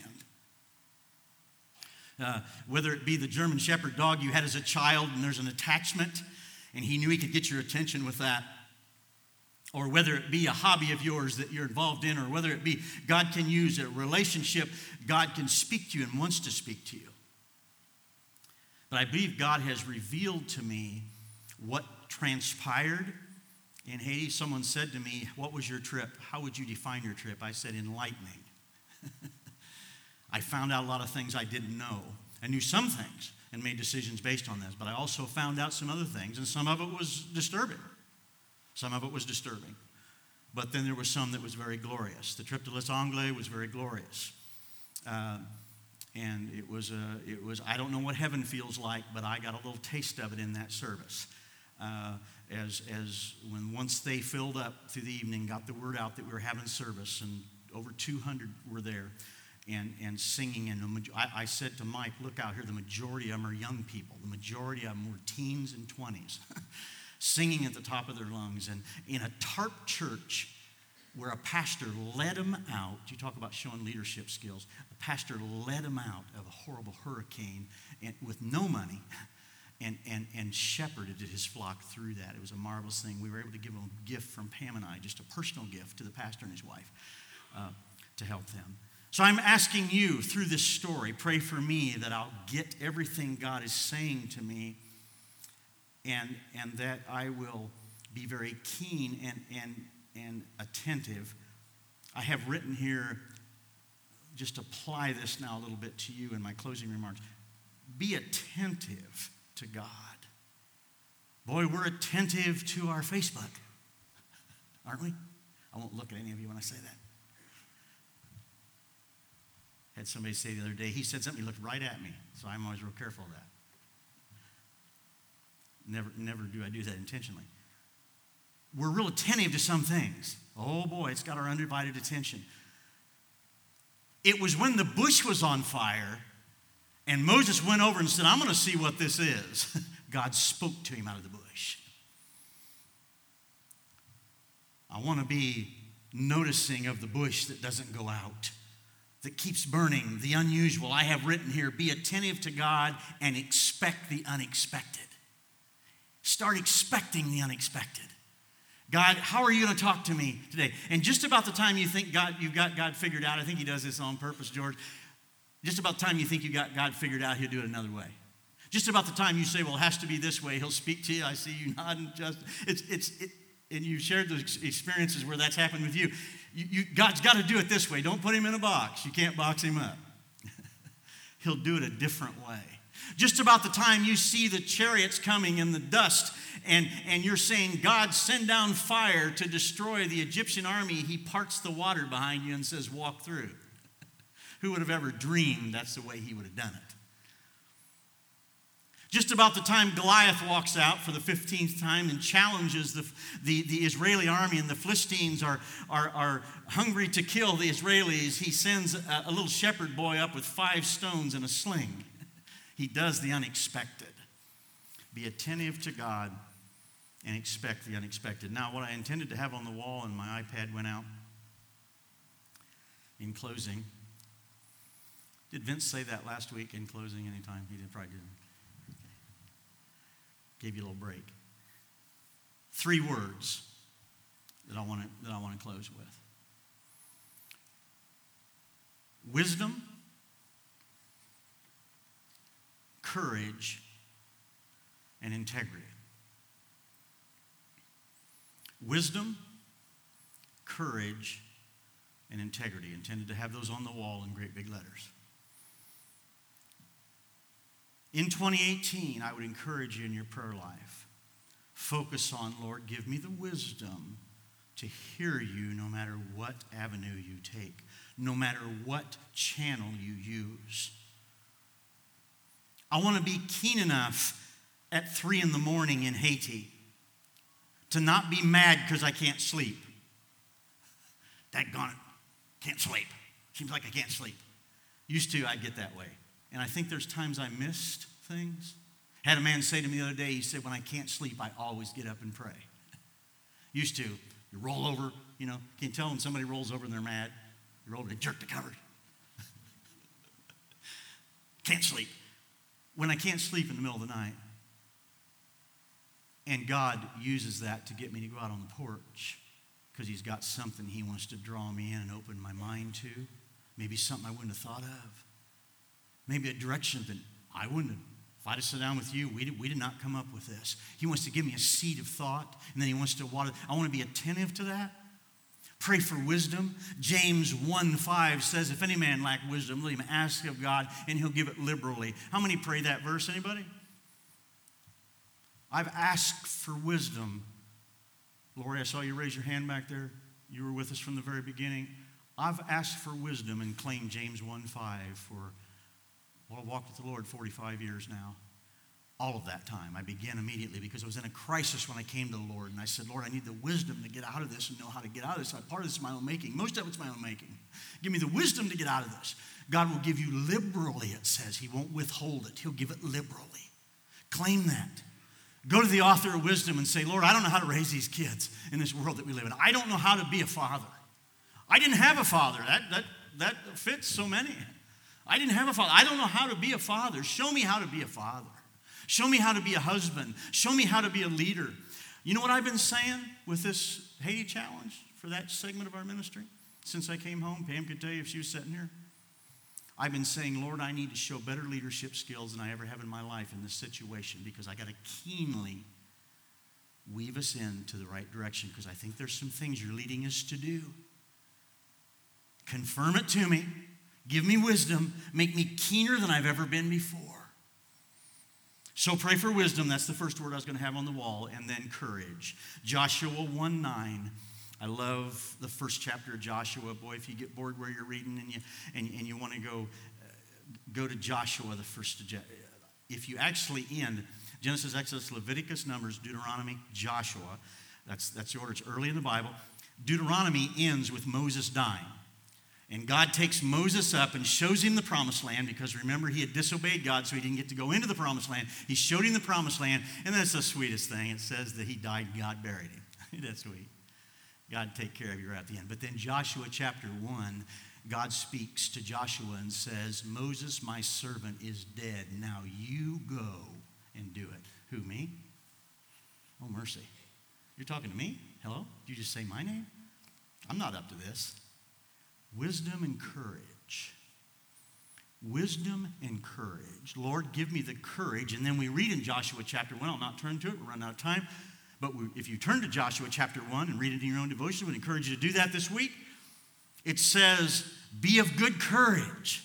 Whether it be the German Shepherd dog you had as a child and there's an attachment and he knew he could get your attention with that, or whether it be a hobby of yours that you're involved in, or whether it be God can use a relationship, God can speak to you and wants to speak to you. But I believe God has revealed to me what transpired in Haiti. Someone said to me, "What was your trip? How would you define your trip?" I said, "Enlightening." I found out a lot of things I didn't know. I knew some things and made decisions based on this, but I also found out some other things, and some of it was disturbing. But then there was some that was very glorious. The trip to Les Anglais was very glorious. And it was, I don't know what heaven feels like, but I got a little taste of it in that service. Once they filled up through the evening, got the word out that we were having service, and over 200 were there and singing. And I said to Mike, "Look out here, the majority of them are young people. The majority of them were teens and 20s. Singing at the top of their lungs, and in a tarp church where a pastor led them out. You talk about showing leadership skills. A pastor led them out of a horrible hurricane and with no money and shepherded his flock through that. It was a marvelous thing. We were able to give them a gift from Pam and I, just a personal gift to the pastor and his wife to help them. So I'm asking you through this story, pray for me that I'll get everything God is saying to me, and that I will be very keen and attentive. I have written here, just apply this now a little bit to you in my closing remarks. Be attentive to God. Boy, we're attentive to our Facebook, aren't we? I won't look at any of you when I say that. Had somebody say the other day, he said something, he looked right at me, so I'm always real careful of that. Never do I do that intentionally. We're real attentive to some things. Oh boy, it's got our undivided attention. It was when the bush was on fire and Moses went over and said, "I'm going to see what this is." God spoke to him out of the bush. I want to be noticing of the bush that doesn't go out, that keeps burning, the unusual. I have written here, be attentive to God and expect the unexpected. Start expecting the unexpected. God, how are you going to talk to me today? And just about the time you think you've got God figured out, I think he does this on purpose, George. Just about the time you think you got God figured out, he'll do it another way. Just about the time you say, "Well, it has to be this way," he'll speak to you. I see you nodding. And you've shared those experiences where that's happened with you. God's got to do it this way. Don't put him in a box. You can't box him up. He'll do it a different way. Just about the time you see the chariots coming in the dust and you're saying, "God, send down fire to destroy the Egyptian army," he parts the water behind you and says, "Walk through." Who would have ever dreamed that's the way he would have done it? Just about the time Goliath walks out for the 15th time and challenges the Israeli army, and the Philistines are hungry to kill the Israelis, he sends a little shepherd boy up with 5 stones and a sling. He does the unexpected. Be attentive to God and expect the unexpected. Now, what I intended to have on the wall and my iPad went out. in closing. Did Vince say that last week in closing anytime? He probably didn't. Gave you a little break. 3 words that I want to close with. Wisdom, courage, and integrity. Wisdom, courage, and integrity. Intended to have those on the wall in great big letters. In 2018, I would encourage you in your prayer life, focus on, Lord, give me the wisdom to hear you no matter what avenue you take, no matter what channel you use. I want to be keen enough at 3 in the morning in Haiti to not be mad because I can't sleep. Daggone it, can't sleep. Seems like I can't sleep. Used to, I'd get that way. And I think there's times I missed things. Had a man say to me the other day, he said, when I can't sleep, I always get up and pray. Used to, you roll over, can you tell when somebody rolls over and they're mad? You roll over, they jerk the cover. Can't sleep. When I can't sleep in the middle of the night, and God uses that to get me to go out on the porch because he's got something he wants to draw me in and open my mind to. Maybe something I wouldn't have thought of. Maybe a direction that I wouldn't have. If I'd have sat down with you, we did not come up with this. He wants to give me a seed of thought, and then he wants to water. I want to be attentive to that. Pray for wisdom. James 1:5 says, if any man lack wisdom, let him ask of God, and he'll give it liberally. How many pray that verse? Anybody? I've asked for wisdom. Lori, I saw you raise your hand back there. You were with us from the very beginning. I've asked for wisdom and claimed James 1:5 for, I've walked with the Lord 45 years now. All of that time, I began immediately because I was in a crisis when I came to the Lord. And I said, Lord, I need the wisdom to get out of this and know how to get out of this. Part of this is my own making. Most of it's my own making. Give me the wisdom to get out of this. God will give you liberally, it says. He won't withhold it. He'll give it liberally. Claim that. Go to the author of wisdom and say, Lord, I don't know how to raise these kids in this world that we live in. I don't know how to be a father. I didn't have a father. That fits so many. I didn't have a father. I don't know how to be a father. Show me how to be a father. Show me how to be a husband. Show me how to be a leader. You know what I've been saying with this Haiti challenge for that segment of our ministry? Since I came home, Pam could tell you if she was sitting here. I've been saying, Lord, I need to show better leadership skills than I ever have in my life in this situation because I got to keenly weave us into the right direction because I think there's some things you're leading us to do. Confirm it to me. Give me wisdom. Make me keener than I've ever been before. So pray for wisdom. That's the first word I was going to have on the wall. And then courage. Joshua 1:9. I love the first chapter of Joshua. Boy, if you get bored where you're reading and you want to go to Joshua, the first. If you actually end Genesis, Exodus, Leviticus, Numbers, Deuteronomy, Joshua, that's the order. It's early in the Bible. Deuteronomy ends with Moses dying. And God takes Moses up and shows him the promised land because remember, he had disobeyed God, so he didn't get to go into the promised land. He showed him the promised land, and that's the sweetest thing. It says that he died and God buried him. That's sweet. God take care of you right at the end. But then Joshua chapter 1, God speaks to Joshua and says, Moses, my servant, is dead. Now you go and do it. Who, me? Oh, mercy. You're talking to me? Hello? Did you just say my name? I'm not up to this. Wisdom and courage. Wisdom and courage. Lord, give me the courage. And then we read in Joshua chapter 1. I'll not turn to it. We're running out of time. But if you turn to Joshua chapter 1 and read it in your own devotion, I would encourage you to do that this week. It says, be of good courage.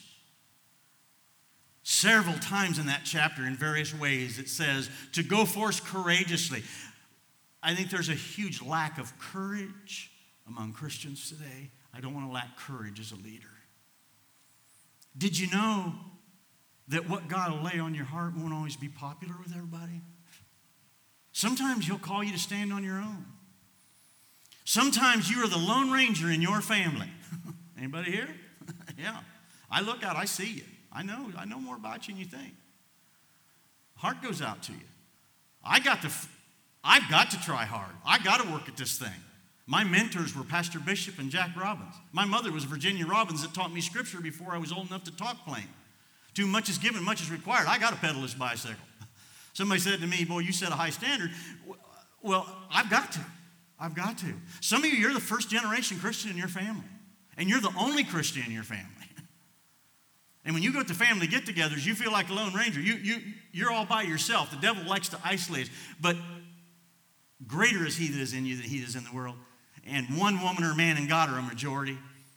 Several times in that chapter, in various ways, it says to go forth courageously. I think there's a huge lack of courage among Christians today. I don't want to lack courage as a leader. Did you know that what God will lay on your heart won't always be popular with everybody? Sometimes he'll call you to stand on your own. Sometimes you are the lone ranger in your family. Anybody here? Yeah. I look out, I see you. I know more about you than you think. Heart goes out to you. I've got to try hard. I got to work at this thing. My mentors were Pastor Bishop and Jack Robbins. My mother was Virginia Robbins that taught me scripture before I was old enough to talk plain. Too much is given, much is required. I got to pedal this bicycle. Somebody said to me, boy, you set a high standard. Well, I've got to. I've got to. Some of you, you're the first generation Christian in your family. And you're the only Christian in your family. And when you go to family get-togethers, you feel like a Lone Ranger. You're all by yourself. The devil likes to isolate us. But greater is he that is in you than he that is in the world. And one woman or man and God are a majority.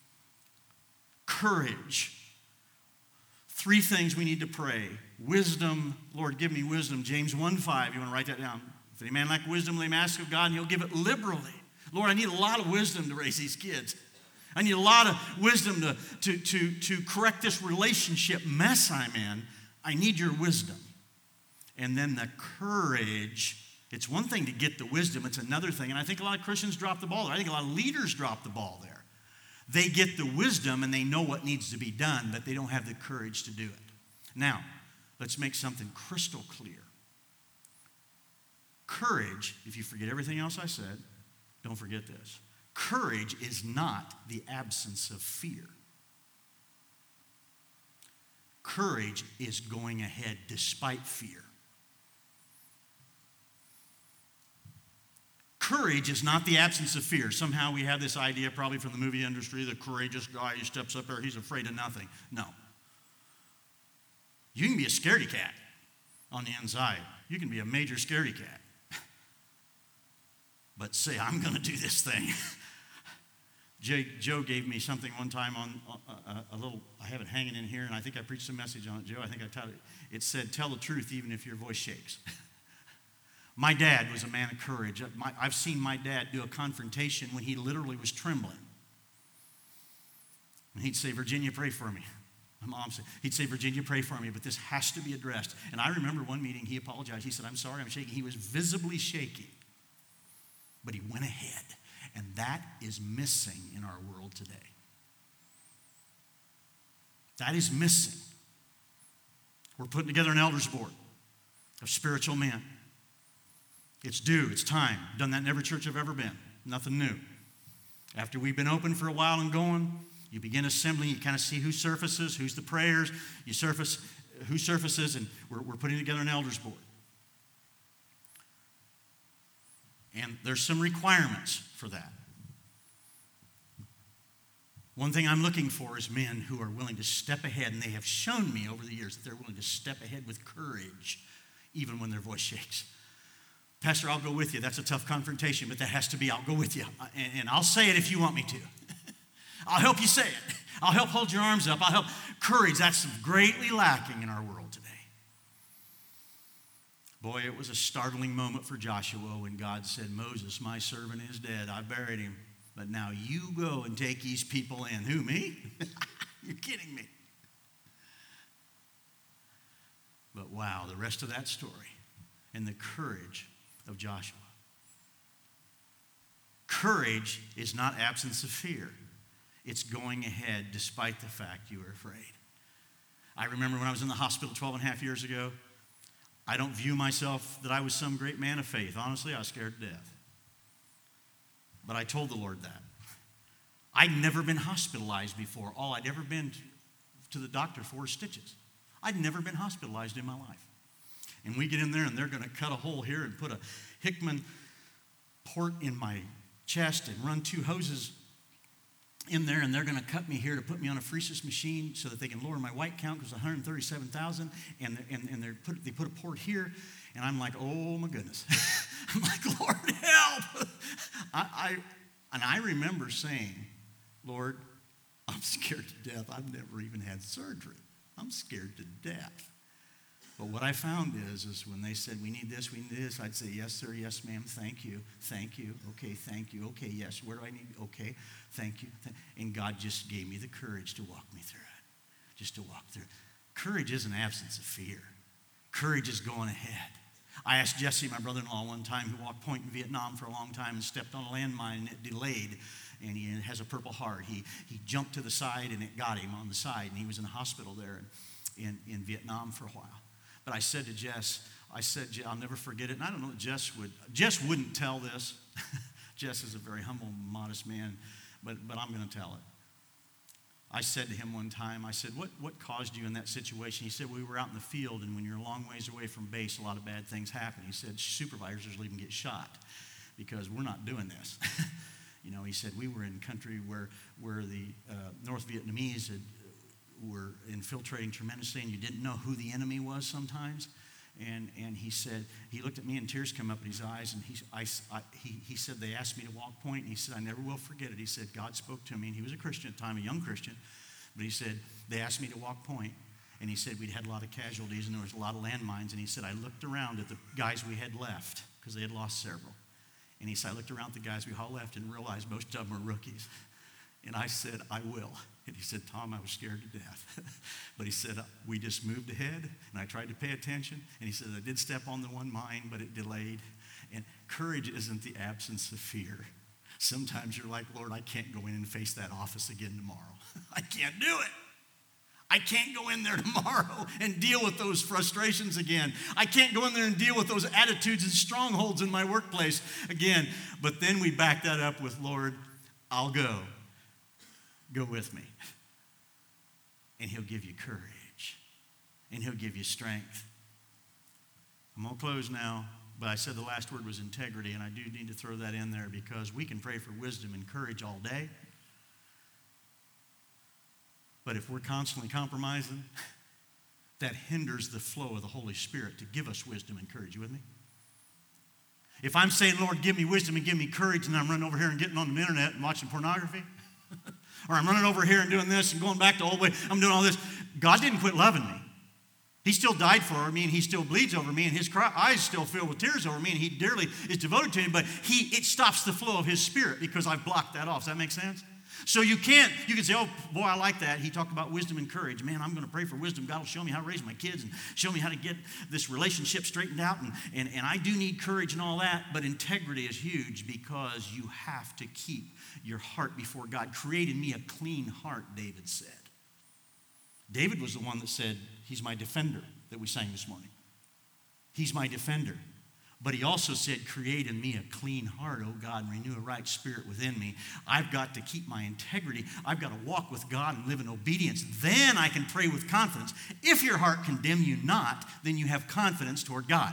Courage. 3 things we need to pray. Wisdom. Lord, give me wisdom. James 1:5. You want to write that down? If any man lack wisdom, let him ask of God, and he'll give it liberally. Lord, I need a lot of wisdom to raise these kids. I need a lot of wisdom to correct this relationship mess I'm in. I need your wisdom. And then the courage. It's one thing to get the wisdom. It's another thing. And I think a lot of Christians drop the ball there. I think a lot of leaders drop the ball there. They get the wisdom and they know what needs to be done, but they don't have the courage to do it. Now, let's make something crystal clear. Courage, if you forget everything else I said, don't forget this. Courage is not the absence of fear. Courage is going ahead despite fear. Courage is not the absence of fear. Somehow we have this idea, probably from the movie industry, the courageous guy who steps up there, he's afraid of nothing. No. You can be a scaredy cat on the inside. You can be a major scaredy cat. But say, I'm going to do this thing. Joe gave me something one time on a little, I have it hanging in here, and I think I preached a message on it, Joe. I think I titled it. It said, tell the truth even if your voice shakes. My dad was a man of courage. I've seen my dad do a confrontation when he literally was trembling. And he'd say, Virginia, pray for me. My mom said, he'd say, Virginia, pray for me, but this has to be addressed. And I remember one meeting, he apologized. He said, I'm sorry, I'm shaking. He was visibly shaking. But he went ahead. And that is missing in our world today. That is missing. We're putting together an elders board of spiritual men. It's due, it's time. Done that in every church I've ever been. Nothing new. After we've been open for a while and going, you begin assembling, you kind of see who surfaces, who's the prayers, you surface who surfaces, and we're putting together an elders board. And there's some requirements for that. One thing I'm looking for is men who are willing to step ahead, and they have shown me over the years that they're willing to step ahead with courage, even when their voice shakes. Pastor, I'll go with you. That's a tough confrontation, but that has to be, I'll go with you. And I'll say it if you want me to. I'll help you say it. I'll help hold your arms up. I'll help. Courage, that's greatly lacking in our world today. Boy, it was a startling moment for Joshua when God said, Moses, my servant is dead. I buried him. But now you go and take these people in. Who, me? You're kidding me. But wow, the rest of that story and the courage of Joshua. Courage is not absence of fear. It's going ahead despite the fact you are afraid. I remember when I was in the hospital 12 and a half years ago, I don't view myself that I was some great man of faith. Honestly, I was scared to death. But I told the Lord that. I'd never been hospitalized before. All I'd ever been to the doctor for was stitches. I'd never been hospitalized in my life. And we get in there and they're going to cut a hole here and put a Hickman port in my chest and run 2 hoses in there, and they're going to cut me here to put me on a pheresis machine so that they can lower my white count because 137,000, and they put a port here, and I'm like, oh my goodness. I'm like, Lord, help. I remember saying, Lord, I'm scared to death. I've never even had surgery. I'm scared to death. But what I found is when they said, we need this, I'd say, yes, sir, yes, ma'am, thank you, okay, thank you, okay, yes, where do I need, okay, thank you. And God just gave me the courage to walk me through it, just to walk through it. Courage isn't absence of fear. Courage is going ahead. I asked Jesse, my brother-in-law, one time, who walked point in Vietnam for a long time and stepped on a landmine and it delayed, and he has a Purple Heart. He jumped to the side and it got him on the side, and he was in the hospital there in Vietnam for a while. But I said to Jess, I'll never forget it. And I don't know if Jess wouldn't tell this, Jess is a very humble, modest man, but I'm going to tell it. I said to him one time, I said, what caused you in that situation? He said, we were out in the field, and when you're a long ways away from base, a lot of bad things happen. He said, supervisors will even get shot because we're not doing this. He said, we were in country where the North Vietnamese were infiltrating tremendously, and you didn't know who the enemy was sometimes. And he said, he looked at me and tears come up in his eyes, and he said, they asked me to walk point, and he said, I never will forget it. He said, God spoke to me, and he was a Christian at the time, a young Christian, but he said, they asked me to walk point, and he said, we'd had a lot of casualties, and there was a lot of landmines, and he said, I looked around at the guys we had left, because they had lost several, and he said, I looked around at the guys we all left and realized most of them were rookies, and I said, I will. And he said, Tom, I was scared to death. But he said, we just moved ahead, and I tried to pay attention. And he said, I did step on the one mine, but it delayed. And courage isn't the absence of fear. Sometimes you're like, Lord, I can't go in and face that office again tomorrow. I can't do it. I can't go in there tomorrow and deal with those frustrations again. I can't go in there and deal with those attitudes and strongholds in my workplace again. But then we back that up with, Lord, I'll go. Go with me. And he'll give you courage. And he'll give you strength. I'm going to close now, but I said the last word was integrity, and I do need to throw that in there because we can pray for wisdom and courage all day. But if we're constantly compromising, that hinders the flow of the Holy Spirit to give us wisdom and courage. You with me? If I'm saying, Lord, give me wisdom and give me courage, and I'm running over here and getting on the internet and watching pornography, or I'm running over here and doing this and going back to old way, I'm doing all this. God didn't quit loving me. He still died for me, and he still bleeds over me, and his eyes still fill with tears over me, and he dearly is devoted to me, but it stops the flow of his spirit because I've blocked that off. Does that make sense? So you can say, oh, boy, I like that. He talked about wisdom and courage. Man, I'm going to pray for wisdom. God will show me how to raise my kids and show me how to get this relationship straightened out. And I do need courage and all that, but integrity is huge because you have to keep your heart before God. Create in me a clean heart, David said. David was the one that said, he's my defender, that we sang this morning. He's my defender. But he also said, create in me a clean heart, O God, and renew a right spirit within me. I've got to keep my integrity. I've got to walk with God and live in obedience. Then I can pray with confidence. If your heart condemn you not, then you have confidence toward God.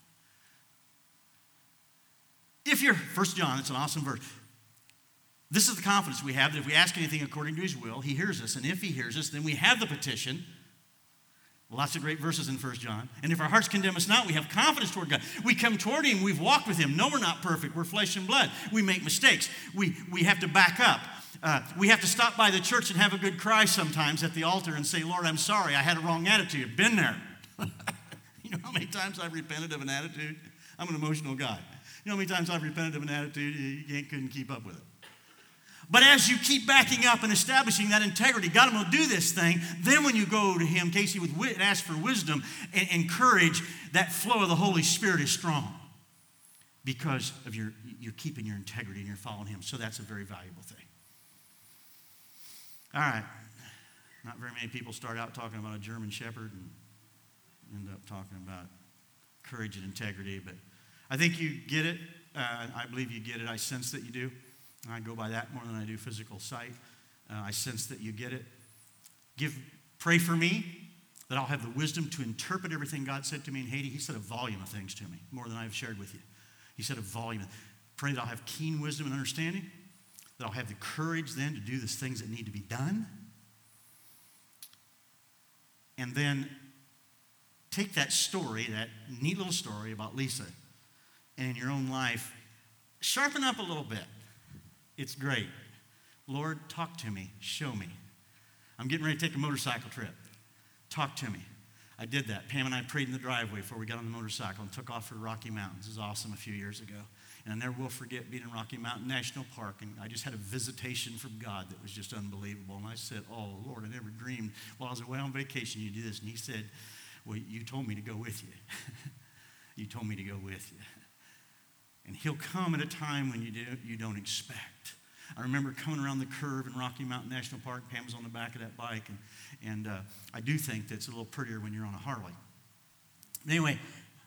If you're, 1 John, it's an awesome verse. This is the confidence we have that if we ask anything according to his will, he hears us. And if he hears us, then we have the petition. Lots of great verses in 1 John. And if our hearts condemn us not, we have confidence toward God. We come toward him. We've walked with him. No, we're not perfect. We're flesh and blood. We make mistakes. We have to back up. We have to stop by the church and have a good cry sometimes at the altar and say, Lord, I'm sorry. I had a wrong attitude. Been there. You know how many times I've repented of an attitude? I'm an emotional guy. You know how many times I've repented of an attitude? You couldn't keep up with it. But as you keep backing up and establishing that integrity, God, I'm going to do this thing. Then when you go to him, Casey, and ask for wisdom and courage, that flow of the Holy Spirit is strong because of you're keeping your integrity and you're following him. So that's a very valuable thing. All right. Not very many people start out talking about a German Shepherd and end up talking about courage and integrity. But I think you get it. I believe you get it. I sense that you do. I go by that more than I do physical sight. I sense that you get it. Pray for me that I'll have the wisdom to interpret everything God said to me in Haiti. He said a volume of things to me, more than I've shared with you. He said a volume. Pray that I'll have keen wisdom and understanding, that I'll have the courage then to do the things that need to be done. And then take that story, that neat little story about Lisa, and in your own life, sharpen up a little bit. It's great. Lord, talk to me. Show me. I'm getting ready to take a motorcycle trip. Talk to me. I did that. Pam and I prayed in the driveway before we got on the motorcycle and took off for Rocky Mountains. It was awesome a few years ago. And I never will forget being in Rocky Mountain National Park, and I just had a visitation from God that was just unbelievable. And I said, oh, Lord, I never dreamed while I was away on vacation you do this. And he said, well, you told me to go with you. You told me to go with you. And he'll come at a time when you don't expect. I remember coming around the curve in Rocky Mountain National Park. Pam was on the back of that bike. And I do think that it's a little prettier when you're on a Harley. Anyway,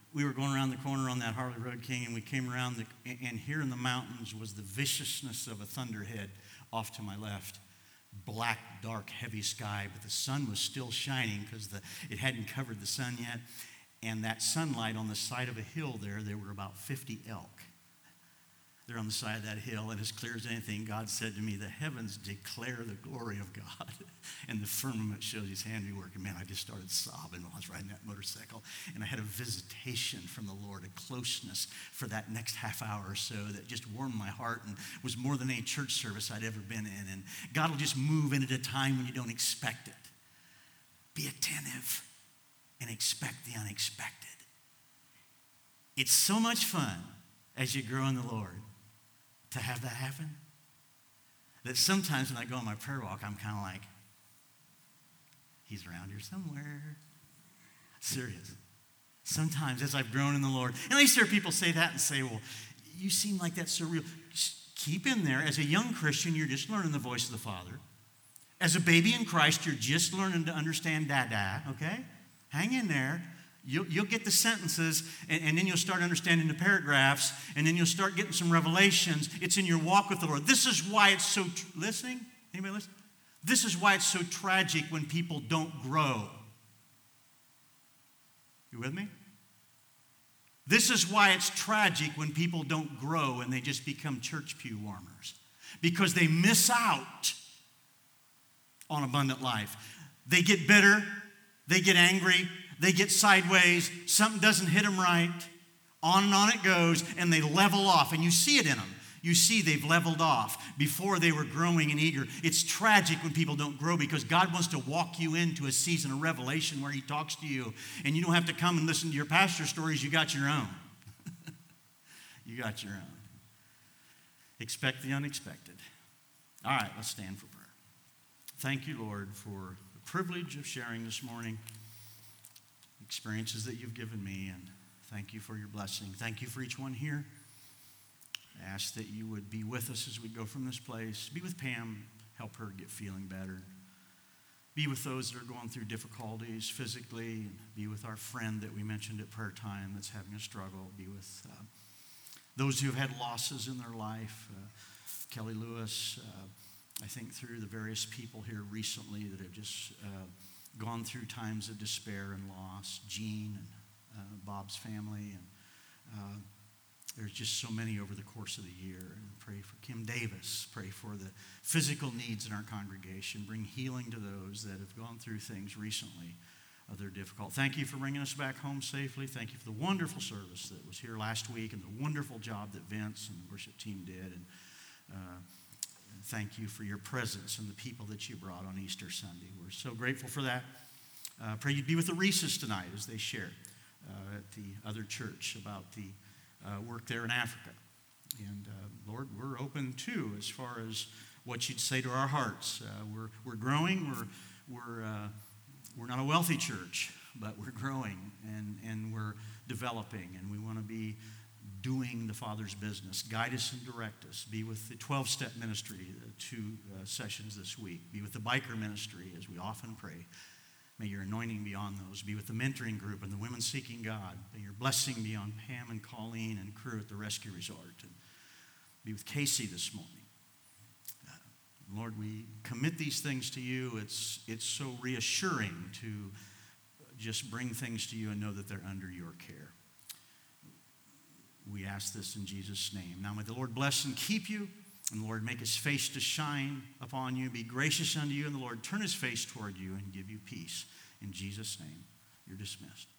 we were going around the corner on that Harley Road King, and we came around, and here in the mountains was the viciousness of a thunderhead off to my left. Black, dark, heavy sky, but the sun was still shining because it hadn't covered the sun yet. And that sunlight on the side of a hill there were about 50 elk. They're on the side of that hill, and as clear as anything, God said to me, the heavens declare the glory of God, and the firmament shows his handiwork. And man, I just started sobbing while I was riding that motorcycle, and I had a visitation from the Lord, a closeness for that next half hour or so that just warmed my heart and was more than any church service I'd ever been in. And God will just move in at a time when you don't expect it. Be attentive and expect the unexpected. It's so much fun as you grow in the Lord to have that happen, that sometimes when I go on my prayer walk, I'm kind of like, he's around here somewhere. Serious. Sometimes as I've grown in the Lord, and I used to hear people say that and say, well, you seem like that's so real. Just keep in there. As a young Christian, you're just learning the voice of the Father. As a baby in Christ, you're just learning to understand Dada, okay? Hang in there. You'll get the sentences, and then you'll start understanding the paragraphs, and then you'll start getting some revelations. It's in your walk with the Lord. This is why it's so, listening? Anybody listen? This is why it's so tragic when people don't grow. You with me? This is why it's tragic when people don't grow and they just become church pew warmers. Because they miss out on abundant life. They get bitter. They get angry. They get sideways, something doesn't hit them right, on and on it goes, and they level off. And you see it in them. You see they've leveled off before they were growing and eager. It's tragic when people don't grow because God wants to walk you into a season of revelation where he talks to you. And you don't have to come and listen to your pastor stories. You got your own. You got your own. Expect the unexpected. All right, let's stand for prayer. Thank you, Lord, for the privilege of sharing this morning. Experiences that you've given me, and thank you for your blessing. Thank you for each one here. I ask that you would be with us as we go from this place. Be with Pam, help her get feeling better. Be with those that are going through difficulties physically. And be with our friend that we mentioned at prayer time that's having a struggle. Be with those who have had losses in their life. Kelly Lewis, I think through the various people here recently that have just gone through times of despair and loss. Jean and Bob's family. And there's just so many over the course of the year. And pray for Kim Davis. Pray for the physical needs in our congregation. Bring healing to those that have gone through things recently that are difficult. Thank you for bringing us back home safely. Thank you for the wonderful service that was here last week and the wonderful job that Vince and the worship team did. And thank you for your presence and the people that you brought on Easter Sunday. We're so grateful for that. Pray you'd be with the Reeses tonight as they share at the other church about the work there in Africa. And Lord, we're open too as far as what you'd say to our hearts. We're growing. We're not a wealthy church, but we're growing and we're developing, and we want to be doing the Father's business. Guide us and direct us. Be with the 12-step ministry, the 2 sessions this week. Be with the biker ministry, as we often pray. May your anointing be on those. Be with the mentoring group and the women seeking God. May your blessing be on Pam and Colleen and crew at the rescue resort. And be with Casey this morning. Lord, we commit these things to you. It's so reassuring to just bring things to you and know that they're under your care. We ask this in Jesus' name. Now may the Lord bless and keep you, and the Lord make his face to shine upon you, be gracious unto you, and the Lord turn his face toward you and give you peace. In Jesus' name, you're dismissed.